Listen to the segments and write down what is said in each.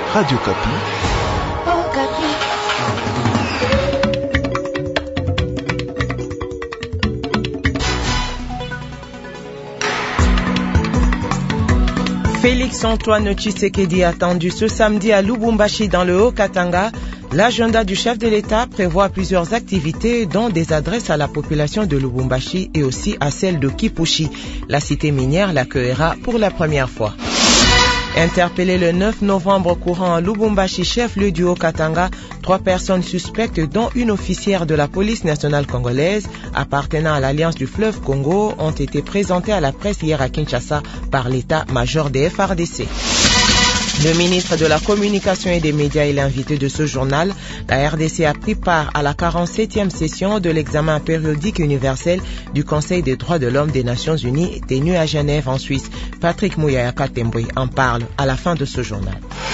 Radio Kapi. Félix Antoine Tshisekedi attendu ce samedi à Lubumbashi dans le Haut-Katanga. L'agenda du chef de l'État prévoit plusieurs activités dont des adresses à la population de Lubumbashi et aussi à celle de Kipushi. La cité minière l'accueillera pour la première fois. Interpellé le 9 novembre courant à Lubumbashi, chef-lieu du Haut-Katanga, 3 personnes suspectes dont une officière de la police nationale congolaise appartenant à l'Alliance du fleuve Congo ont été présentées à la presse hier à Kinshasa par l'état-major des FARDC. Le ministre de la Communication et des Médias est l'invité de ce journal. La RDC a pris part à la 47e session de l'examen périodique universel du Conseil des droits de l'homme des Nations Unies tenu à Genève en Suisse. Patrick Mouyaya Katembwe en parle à la fin de ce journal.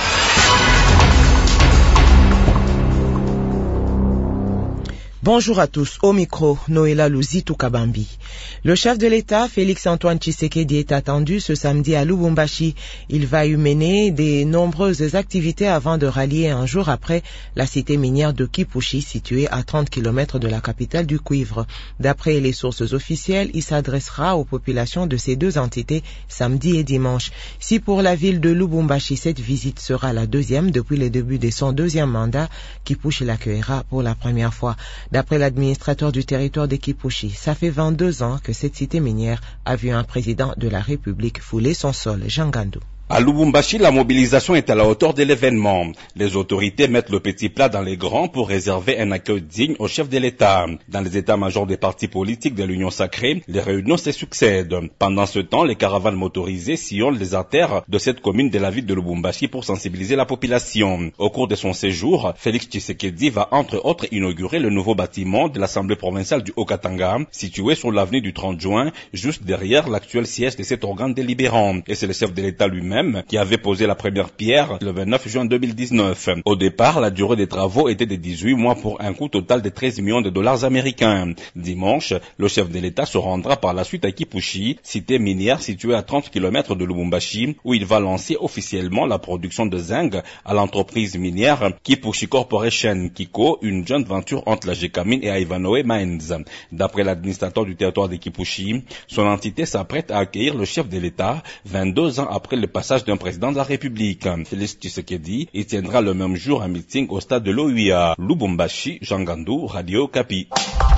Bonjour à tous, au micro, Noéla Luzitou Kabambi. Le chef de l'État, Félix Antoine Tshisekedi, est attendu ce samedi à Lubumbashi. Il va y mener de nombreuses activités avant de rallier un jour après la cité minière de Kipushi, située à 30 km de la capitale du cuivre. D'après les sources officielles, il s'adressera aux populations de ces deux entités samedi et dimanche. Si pour la ville de Lubumbashi, cette visite sera la deuxième depuis le début de son deuxième mandat, Kipushi l'accueillera pour la première fois. D'après l'administrateur du territoire de Kipushi, ça fait 22 ans que cette cité minière a vu un président de la République fouler son sol, Jean Gandou. À Lubumbashi, la mobilisation est à la hauteur de l'événement. Les autorités mettent le petit plat dans les grands pour réserver un accueil digne au chef de l'État. Dans les états-majors des partis politiques de l'Union sacrée, les réunions se succèdent. Pendant ce temps, les caravanes motorisées sillonnent les artères de cette commune de la ville de Lubumbashi pour sensibiliser la population. Au cours de son séjour, Félix Tshisekedi va entre autres inaugurer le nouveau bâtiment de l'Assemblée provinciale du Haut-Katanga, situé sur l'avenue du 30 juin, juste derrière l'actuel siège de cet organe délibérant. Et c'est le chef de l'État lui-même qui avait posé la première pierre le 29 juin 2019. Au départ, la durée des travaux était de 18 mois pour un coût total de 13 millions de dollars américains. Dimanche, le chef de l'État se rendra par la suite à Kipushi, cité minière située à 30 km de Lubumbashi, où il va lancer officiellement la production de zinc à l'entreprise minière Kipushi Corporation, Kiko, une joint venture entre la Gécamine et Ivanhoe Mines. D'après l'administrateur du territoire de Kipushi, son entité s'apprête à accueillir le chef de l'État 22 ans après le passage d'un président de la République. Félix Tshisekedi, il tiendra le même jour un meeting au stade de l'OUA. Lubumbashi, Jean Gandou, Radio Kapi.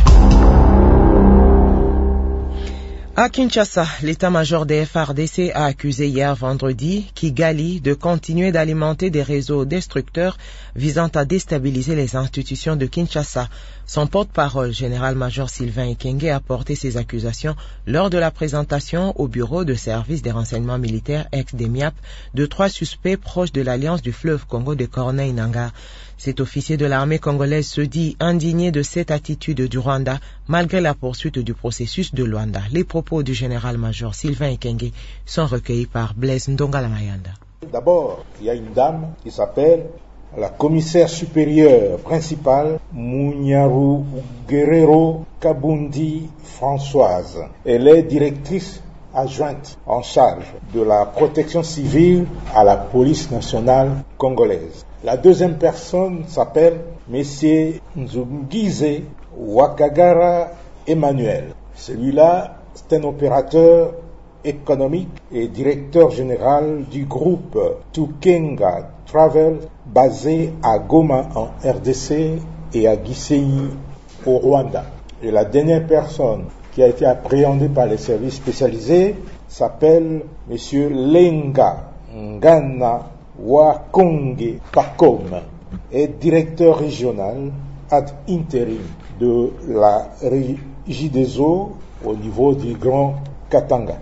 À Kinshasa, l'état-major des FARDC a accusé hier vendredi Kigali de continuer d'alimenter des réseaux destructeurs visant à déstabiliser les institutions de Kinshasa. Son porte-parole, général-major Sylvain Ekenge, a porté ces accusations lors de la présentation au bureau de service des renseignements militaires ex-DEMIAP de 3 suspects proches de l'Alliance du fleuve Congo de Corneille Nangaa. Cet officier de l'armée congolaise se dit indigné de cette attitude du Rwanda malgré la poursuite du processus de Luanda. Les propos du général-major Sylvain Ekenge sont recueillis par Blaise Ndongala-Mayanda. D'abord, il y a une dame qui s'appelle la commissaire supérieure principale Munyaru Guerrero Kabundi Françoise. Elle est directrice adjointe en charge de la protection civile à la police nationale congolaise. La deuxième personne s'appelle M. Nzungize Wakagara Emmanuel. Celui-là, c'est un opérateur économique et directeur général du groupe Tukenga Travel basé à Goma en RDC et à Gisenyi au Rwanda. Et la dernière personne qui a été appréhendée par les services spécialisés s'appelle M. Lenga Ngana Wakonge Pakom, est directeur régional ad interim de la Régie des eaux au niveau du Grand Katanga.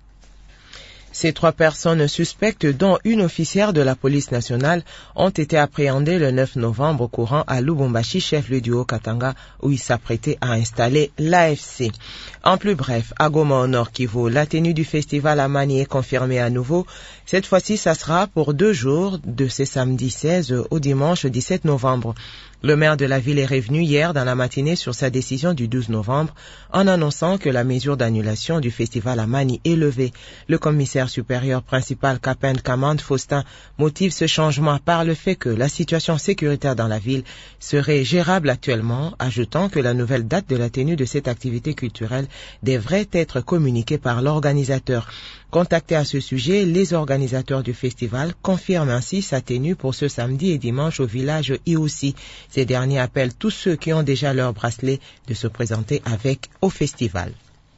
Ces 3 personnes suspectes, dont une officière de la police nationale, ont été appréhendées le 9 novembre courant à Lubumbashi, chef-lieu du Haut-Katanga, où ils s'apprêtaient à installer l'AFC. En plus bref, à Goma au Nord Kivu, la tenue du festival Amani est confirmée à nouveau. Cette fois-ci, ça sera pour 2 jours, de ce samedi 16 au dimanche 17 novembre. Le maire de la ville est revenu hier dans la matinée sur sa décision du 12 novembre en annonçant que la mesure d'annulation du festival Amani est levée. Le commissaire commissaire supérieur principal Kapend Kamand Faustin motive ce changement par le fait que la situation sécuritaire dans la ville serait gérable actuellement, ajoutant que la nouvelle date de la tenue de cette activité culturelle devrait être communiquée par l'organisateur. Contactés à ce sujet, les organisateurs du festival confirment ainsi sa tenue pour ce samedi et dimanche au village Iousi. Ces derniers appellent tous ceux qui ont déjà leur bracelet de se présenter avec au festival.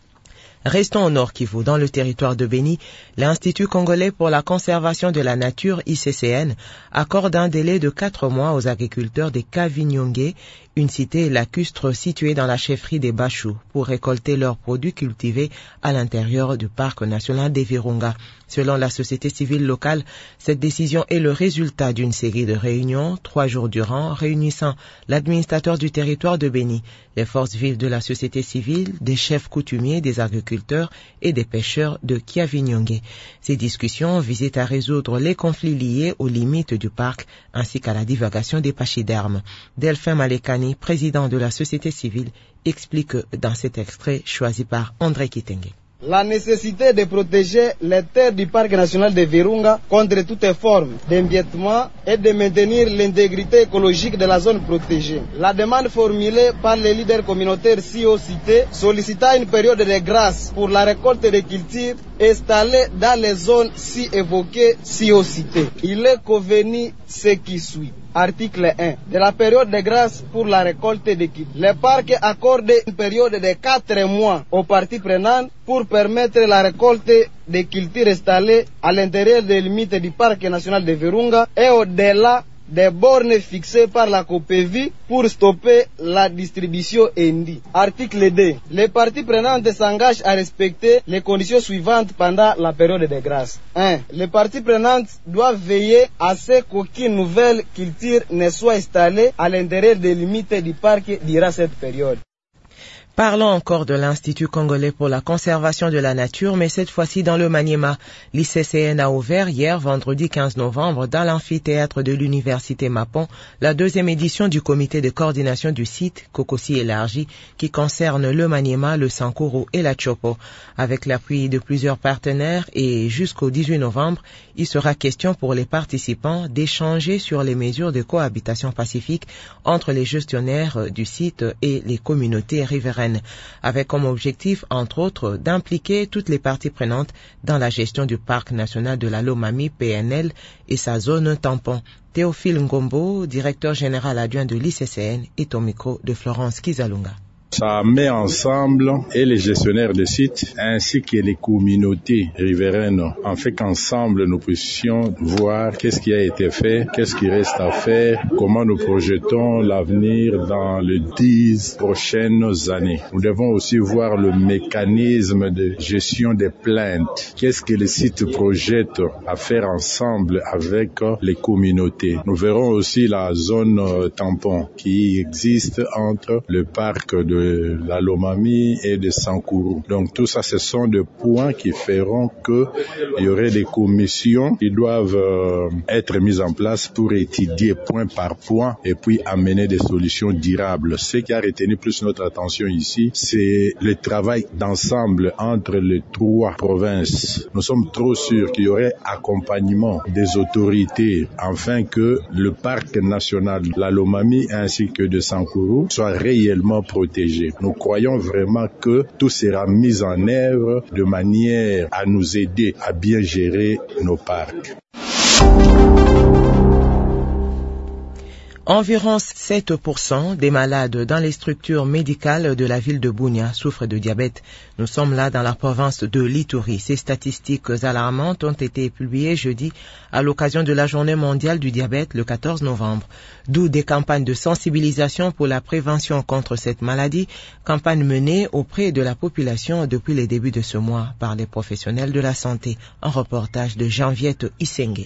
Restons au Nord Kivu, dans le territoire de Béni. L'Institut congolais pour la conservation de la nature, ICCN, accorde un délai de 4 mois aux agriculteurs des Kavinyonge, une cité lacustre située dans la chefferie des Bachou, pour récolter leurs produits cultivés à l'intérieur du parc national des Virunga. Selon la société civile locale, cette décision est le résultat d'une série de réunions, 3 jours durant, réunissant l'administrateur du territoire de Béni, les forces vives de la société civile, des chefs coutumiers, des agriculteurs et des pêcheurs de Kiavinyonge. Ces discussions visaient à résoudre les conflits liés aux limites du parc ainsi qu'à la divagation des pachydermes. Delphin Malekani, président de la société civile, explique dans cet extrait choisi par André Kitenge. La nécessité de protéger les terres du parc national de Virunga contre toutes formes d'empiètement et de maintenir l'intégrité écologique de la zone protégée. La demande formulée par les leaders communautaires ci-cités sollicita une période de grâce pour la récolte des cultures installées dans les zones ci évoquées ci-cités. Il est convenu ce qui suit. Article 1. De la période de grâce pour la récolte des cultures. Le parc accorde une période de 4 mois aux parties prenantes pour permettre la récolte des cultures installées à l'intérieur des limites du parc national de Virunga et au-delà des bornes fixées par la COPEVI pour stopper la distribution INDI. Article 2. Les parties prenantes s'engagent à respecter les conditions suivantes pendant la période de grâce. 1. Les parties prenantes doivent veiller à ce qu'aucune nouvelle culture ne soit installée à l'intérieur des limites du parc durant cette période. Parlons encore de l'Institut congolais pour la conservation de la nature, mais cette fois-ci dans le Maniema. L'ICCN a ouvert hier, vendredi 15 novembre, dans l'amphithéâtre de l'Université Mapon, la 2e édition du comité de coordination du site Kokosi élargi, qui concerne le Maniema, le Sankuru et la Chopo. Avec l'appui de plusieurs partenaires et jusqu'au 18 novembre, il sera question pour les participants d'échanger sur les mesures de cohabitation pacifique entre les gestionnaires du site et les communautés riveraines, avec comme objectif, entre autres, d'impliquer toutes les parties prenantes dans la gestion du parc national de la Lomami PNL et sa zone tampon. Théophile Ngombo, directeur général adjoint de l'ICCN, est au micro de Florence Kizalunga. Ça met ensemble et les gestionnaires de sites ainsi que les communautés riveraines, en fait qu'ensemble nous puissions voir qu'est-ce qui a été fait, qu'est-ce qui reste à faire, comment nous projetons l'avenir dans les 10 prochaines années. Nous devons aussi voir le mécanisme de gestion des plaintes. Qu'est-ce que les sites projettent à faire ensemble avec les communautés. Nous verrons aussi la zone tampon qui existe entre le parc de la Lomami et de Sankuru. Donc tout ça, ce sont des points qui feront qu'il y aurait des commissions qui doivent être mises en place pour étudier point par point et puis amener des solutions durables. Ce qui a retenu plus notre attention ici, c'est le travail d'ensemble entre les 3 provinces. Nous sommes trop sûrs qu'il y aurait accompagnement des autorités afin que le parc national de la Lomami ainsi que de Sankuru soit réellement protégé. Nous croyons vraiment que tout sera mis en œuvre de manière à nous aider à bien gérer nos parcs. Environ 7% des malades dans les structures médicales de la ville de Bunia souffrent de diabète. Nous sommes là dans la province de l'Ituri. Ces statistiques alarmantes ont été publiées jeudi à l'occasion de la journée mondiale du diabète le 14 novembre. D'où des campagnes de sensibilisation pour la prévention contre cette maladie, campagne menée auprès de la population depuis les débuts de ce mois par les professionnels de la santé. Un reportage de Jean-Viette Issengue.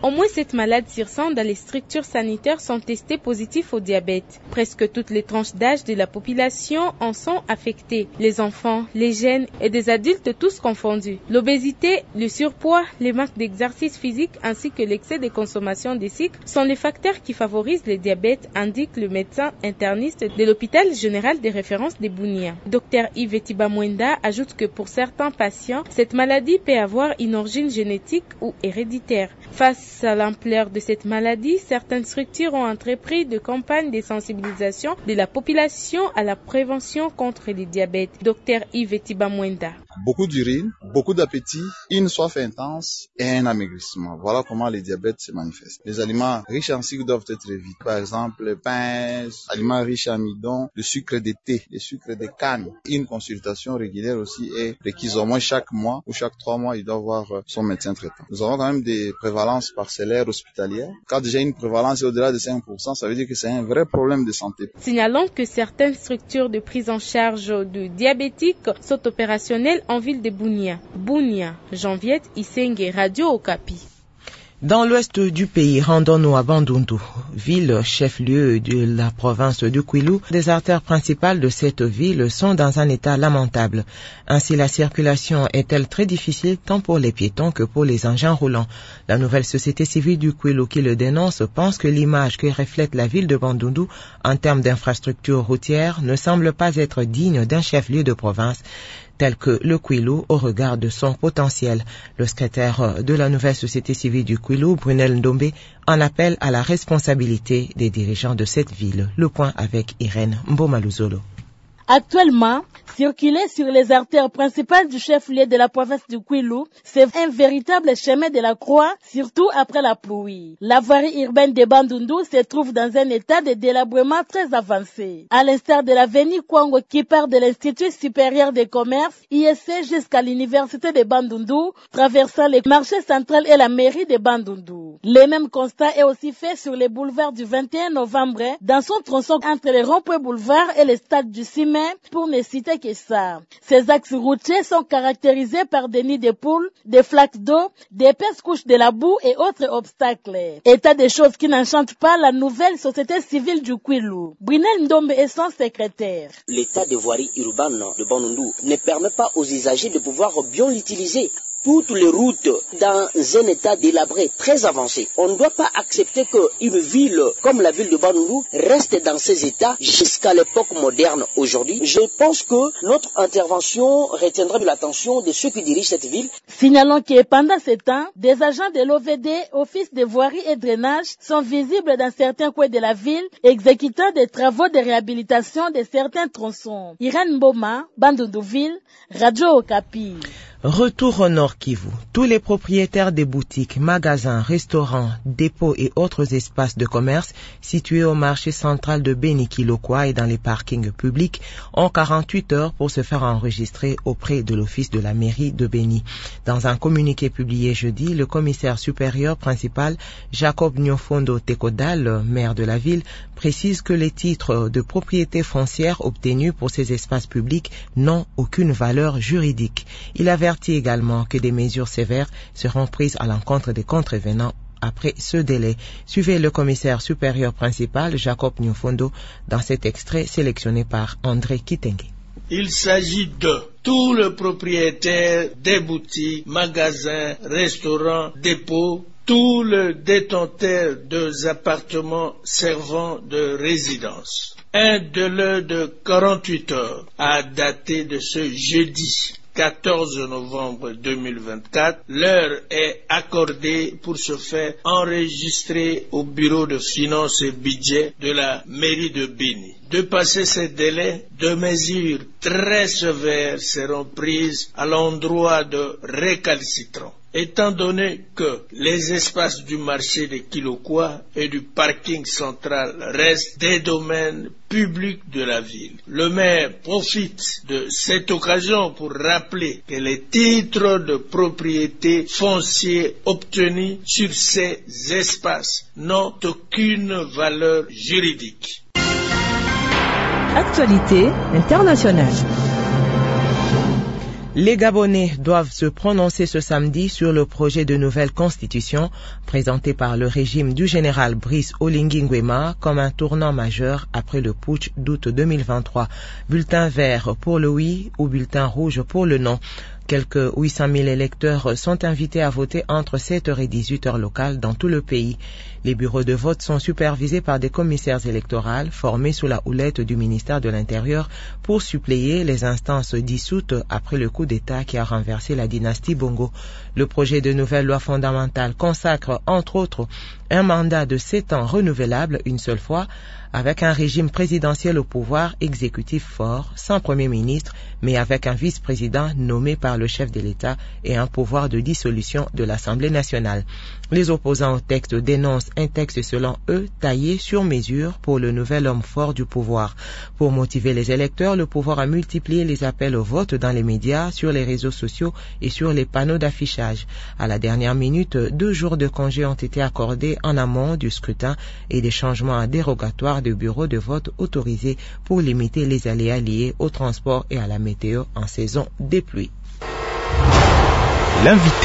Au moins 7 malades sur 100 dans les structures sanitaires sont testés positifs au diabète. Presque toutes les tranches d'âge de la population en sont affectées. Les enfants, les jeunes et des adultes tous confondus. L'obésité, le surpoids, le manque d'exercice physique ainsi que l'excès de consommation de sucre sont les facteurs qui favorisent le diabète, indique le médecin interniste de l'hôpital général de référence de Bunia. Dr Yves Tibamwenda ajoute que pour certains patients, cette maladie peut avoir une origine génétique ou héréditaire. Face à l'ampleur de cette maladie, certaines structures ont entrepris de campagnes de sensibilisation de la population à la prévention contre le diabète. Dr Yves Tibamwenda. Beaucoup d'urine, beaucoup d'appétit, une soif intense et un amaigrissement. Voilà comment le diabète se manifeste. Les aliments riches en sucre doivent être évités. Par exemple, le pain, aliments riches en amidon, le sucre de thé, le sucre de canne. Une consultation régulière aussi est requise au moins chaque mois ou chaque 3 mois, il doit voir son médecin traitant. Nous avons quand même des prévalences parcellaires hospitalières. Quand déjà une prévalence est au-delà de 5%, ça veut dire que c'est un vrai problème de santé. Signalons que certaines structures de prise en charge de diabétiques sont opérationnelles en ville de Bunia. Bunia, Janviette, Isenge, Radio Okapi. Dans l'ouest du pays, rendons-nous à Bandundu, ville chef-lieu de la province du Kwilu. Les artères principales de cette ville sont dans un état lamentable. Ainsi, la circulation est-elle très difficile tant pour les piétons que pour les engins roulants. La nouvelle société civile du Kwilu qui le dénonce pense que l'image que reflète la ville de Bandundu en termes d'infrastructures routières ne semble pas être digne d'un chef-lieu de province tel que le Kwilu au regard de son potentiel. Le secrétaire de la nouvelle société civile du Kwilu, Brunel Ndombe, en appelle à la responsabilité des dirigeants de cette ville. Le point avec Irène Mbomaluzolo. Actuellement, circuler sur les artères principales du chef-lieu de la province du Kwilu, c'est un véritable chemin de la croix, surtout après la pluie. La voirie urbaine de Bandundu se trouve dans un état de délabrement très avancé. À l'instar de l'avenue Kwango qui part de l'Institut supérieur des commerces, ISC jusqu'à l'université de Bandundu, traversant les marchés centrales et la mairie de Bandundu. Le même constat est aussi fait sur les boulevards du 21 novembre, dans son tronçon entre les ronds-points boulevards et le stade du Ciment, pour ne citer que ça. Ces axes routiers sont caractérisés par des nids de poules, des flaques d'eau, d'épaisses couches de la boue et autres obstacles. État des choses qui n'enchantent pas la nouvelle société civile du Kwilu. Brunel Ndombe est son secrétaire. L'état de voirie urbaine de Bandundu ne permet pas aux usagers de pouvoir bien l'utiliser. Toutes les routes dans un état délabré très avancé. On ne doit pas accepter qu'une ville comme la ville de Bandundu reste dans ces états jusqu'à l'époque moderne aujourd'hui. Je pense que notre intervention retiendra de l'attention de ceux qui dirigent cette ville. Signalons que pendant ce temps, des agents de l'OVD, Office de voirie et drainage, sont visibles dans certains coins de la ville, exécutant des travaux de réhabilitation de certains tronçons. Irène Mboma, Bandundu-Ville, Radio Okapi. Retour au Nord Kivu. Tous les propriétaires des boutiques, magasins, restaurants, dépôts et autres espaces de commerce situés au marché central de Beni-Kilokwa et dans les parkings publics ont 48 heures pour se faire enregistrer auprès de l'office de la mairie de Beni. Dans un communiqué publié jeudi, le commissaire supérieur principal Jacob Nyofondo Tekodal, maire de la ville, précise que les titres de propriété foncière obtenus pour ces espaces publics n'ont aucune valeur juridique. Il avertit également que des mesures sévères seront prises à l'encontre des contrevenants après ce délai. Suivez le commissaire supérieur principal Jacob Nyofondo dans cet extrait sélectionné par André Kitenge. Il s'agit de tous les propriétaires des boutiques, magasins, restaurants, dépôts, tous les détenteurs des appartements servant de résidence. Un délai de 48 heures à dater de ce jeudi 14 novembre 2024, l'heure est accordée pour se faire enregistrer au bureau de finances et budget de la mairie de Beni. De passer ce délai, deux mesures très sévères seront prises à l'endroit de récalcitrants. Étant donné que les espaces du marché de Kilokwa et du parking central restent des domaines publics de la ville, le maire profite de cette occasion pour rappeler que les titres de propriété foncière obtenus sur ces espaces n'ont aucune valeur juridique. Actualité internationale. Les Gabonais doivent se prononcer ce samedi sur le projet de nouvelle constitution présenté par le régime du général Brice Oligui Nguema comme un tournant majeur après le putsch d'août 2023. Bulletin vert pour le oui ou bulletin rouge pour le non. Quelques 800 000 électeurs sont invités à voter entre 7h et 18h locales dans tout le pays. Les bureaux de vote sont supervisés par des commissaires électoraux formés sous la houlette du ministère de l'Intérieur pour suppléer les instances dissoutes après le coup d'État qui a renversé la dynastie Bongo. Le projet de nouvelle loi fondamentale consacre, entre autres, un mandat de 7 ans renouvelable une seule fois, avec un régime présidentiel au pouvoir exécutif fort, sans premier ministre, mais avec un vice-président nommé par le chef de l'État et un pouvoir de dissolution de l'Assemblée nationale. Les opposants au texte dénoncent un texte selon eux taillé sur mesure pour le nouvel homme fort du pouvoir. Pour motiver les électeurs, le pouvoir a multiplié les appels au vote dans les médias, sur les réseaux sociaux et sur les panneaux d'affichage. À la dernière minute, 2 jours de congé ont été accordés en amont du scrutin et des changements dérogatoires de bureaux de vote autorisés pour limiter les aléas liés au transport et à la météo en saison des pluies. L'invité.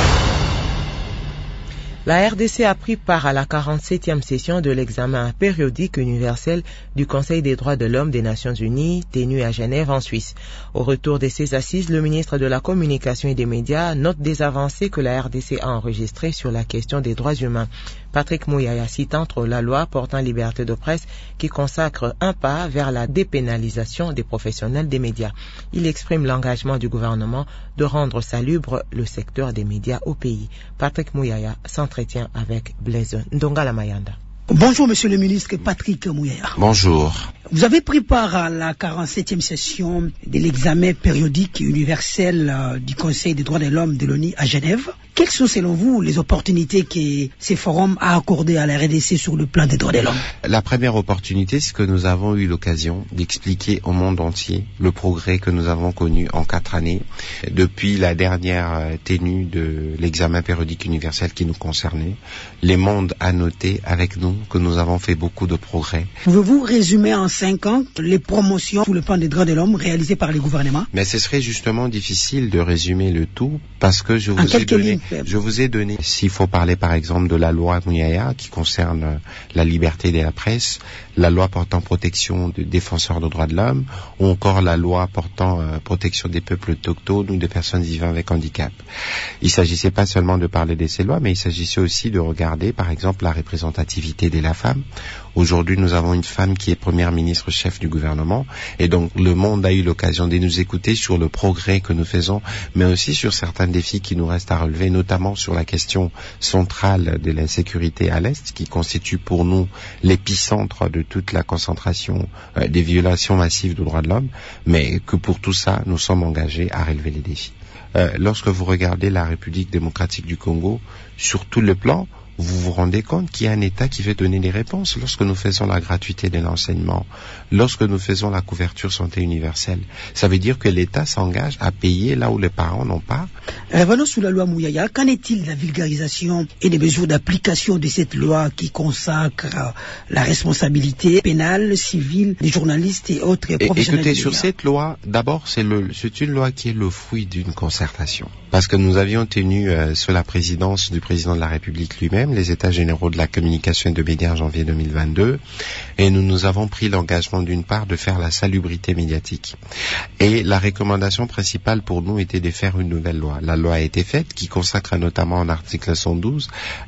La RDC a pris part à la 47e session de l'examen périodique universel du Conseil des droits de l'homme des Nations Unies, tenu à Genève en Suisse. Au retour de ces assises, le ministre de la Communication et des Médias note des avancées que la RDC a enregistrées sur la question des droits humains. Patrick Mouyaya cite entre la loi portant liberté de presse qui consacre un pas vers la dépénalisation des professionnels des médias. Il exprime l'engagement du gouvernement de rendre salubre le secteur des médias au pays. Patrick Mouyaya s'entretient avec Blaise Ndongala Mayanda. Bonjour Monsieur le ministre Patrick Mouyaya. Bonjour. Vous avez pris part à la 47e session de l'examen périodique universel du Conseil des droits de l'homme de l'ONU à Genève. Quelles sont selon vous les opportunités que ces forums a accordées à la RDC sur le plan des droits de l'homme? La première opportunité, c'est que nous avons eu l'occasion d'expliquer au monde entier le progrès que nous avons connu en 4 années depuis la dernière tenue de l'examen périodique universel qui nous concernait. Le monde a noté avec nous que nous avons fait beaucoup de progrès. Pouvez-vous résumer en 5 ans les promotions sur le plan des droits de l'homme réalisées par les gouvernements? Mais ce serait justement difficile de résumer le tout parce que je vous ai donné, s'il faut parler par exemple de la loi Mouyaya qui concerne la liberté de la presse, la loi portant protection des défenseurs des droits de l'homme ou encore la loi portant protection des peuples autochtones ou des personnes vivant avec handicap. Il ne s'agissait pas seulement de parler de ces lois, mais il s'agissait aussi de regarder par exemple la représentativité de la femme. Aujourd'hui, nous avons une femme qui est première ministre chef du gouvernement et donc le monde a eu l'occasion de nous écouter sur le progrès que nous faisons, mais aussi sur certains défis qui nous restent à relever, notamment sur la question centrale de la sécurité à l'Est, qui constitue pour nous l'épicentre de toute la concentration des violations massives des droits de l'homme, mais que pour tout ça, nous sommes engagés à relever les défis. Lorsque vous regardez la République démocratique du Congo, sur tout le plan, vous vous rendez compte qu'il y a un État qui veut donner des réponses. Lorsque nous faisons la gratuité de l'enseignement, lorsque nous faisons la couverture santé universelle, ça veut dire que l'État s'engage à payer là où les parents n'ont pas. Revenons sur la loi Mouyaya. Qu'en est-il de la vulgarisation et des mesures d'application de cette loi qui consacre la responsabilité pénale, civile des journalistes et autres professionnels? Écoutez, sur cette loi, d'abord, c'est une loi qui est le fruit d'une concertation. Parce que nous avions tenu sous la présidence du président de la République lui-même les états généraux de la communication et de médias en janvier 2022 et nous avons pris l'engagement d'une part de faire la salubrité médiatique. Et la recommandation principale pour nous était de faire une nouvelle loi. La loi a été faite qui consacre notamment en article 112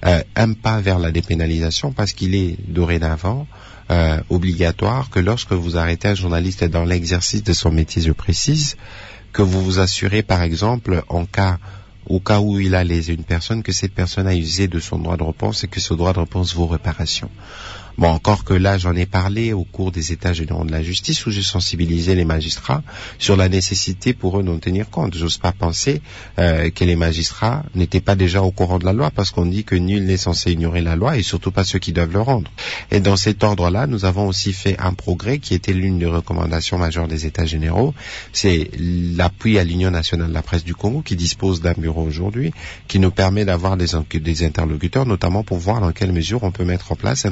un pas vers la dépénalisation parce qu'il est dorénavant obligatoire que lorsque vous arrêtez un journaliste dans l'exercice de son métier, je précise, que vous vous assurez par exemple au cas où il a lésé une personne, que cette personne a usé de son droit de réponse et que ce droit de réponse vaut réparation. Bon, encore que là, j'en ai parlé au cours des états généraux de la justice où j'ai sensibilisé les magistrats sur la nécessité pour eux d'en tenir compte. J'ose pas penser que les magistrats n'étaient pas déjà au courant de la loi parce qu'on dit que nul n'est censé ignorer la loi et surtout pas ceux qui doivent le rendre. Et dans cet ordre-là, nous avons aussi fait un progrès qui était l'une des recommandations majeures des états généraux. C'est l'appui à l'Union nationale de la presse du Congo qui dispose d'un bureau aujourd'hui qui nous permet d'avoir des interlocuteurs, notamment pour voir dans quelle mesure on peut mettre en place un tribunal de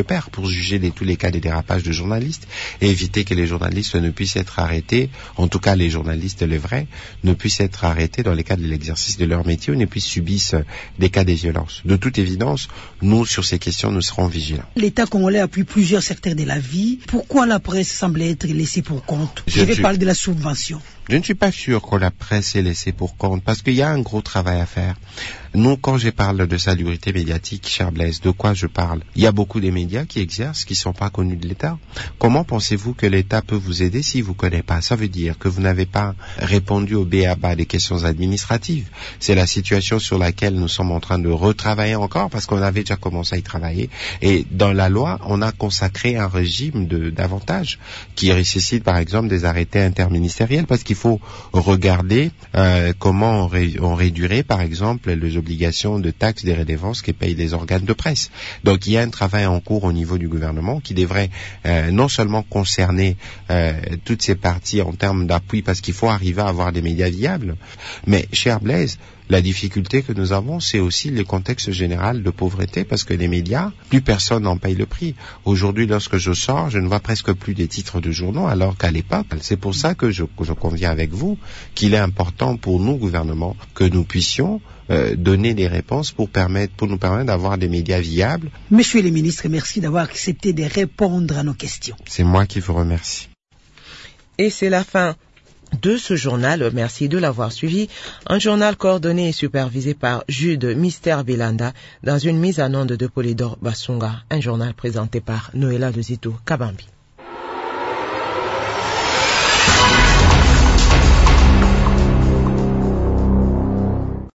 de pair pour juger de tous les cas des dérapages de journalistes et éviter que les journalistes ne puissent être arrêtés, en tout cas les journalistes les vrais, ne puissent être arrêtés dans les cas de l'exercice de leur métier ou ne puissent subir des cas de violence. De toute évidence, nous, sur ces questions, nous serons vigilants. L'État congolais appuie plusieurs secteurs de la vie. Pourquoi la presse semble être laissée pour compte? Je vais parler de la subvention. Je ne suis pas sûr que la presse est laissée pour compte parce qu'il y a un gros travail à faire. Nous, quand je parle de salubrité médiatique, cher Blaise, de quoi je parle? Il y a beaucoup de médias qui exercent, qui ne sont pas connus de l'État. Comment pensez-vous que l'État peut vous aider s'il ne vous connaît pas? Ça veut dire que vous n'avez pas répondu au b.a.-ba des questions administratives. C'est la situation sur laquelle nous sommes en train de retravailler encore parce qu'on avait déjà commencé à y travailler. Et dans la loi, on a consacré un régime d'avantages qui nécessite par exemple des arrêtés interministériels parce qu'il faut regarder comment on réduirait par exemple les obligations de taxes des redevances que payent les organes de presse. Donc il y a un travail en cours au niveau du gouvernement qui devrait non seulement concerner toutes ces parties en termes d'appui parce qu'il faut arriver à avoir des médias viables, mais cher Blaise, la difficulté que nous avons, c'est aussi le contexte général de pauvreté parce que les médias, plus personne n'en paye le prix. Aujourd'hui, lorsque je sors, je ne vois presque plus des titres de journaux alors qu'à l'époque, c'est pour ça que je conviens avec vous qu'il est important pour nous, gouvernement, que nous puissions donner des réponses pour nous permettre d'avoir des médias viables. Monsieur le ministre, merci d'avoir accepté de répondre à nos questions. C'est moi qui vous remercie. Et c'est la fin de ce journal. Merci de l'avoir suivi. Un journal coordonné et supervisé par Jude Mister Belanda dans une mise en onde de Polydor Basunga. Un journal présenté par Noëlla Lozito Kabambi.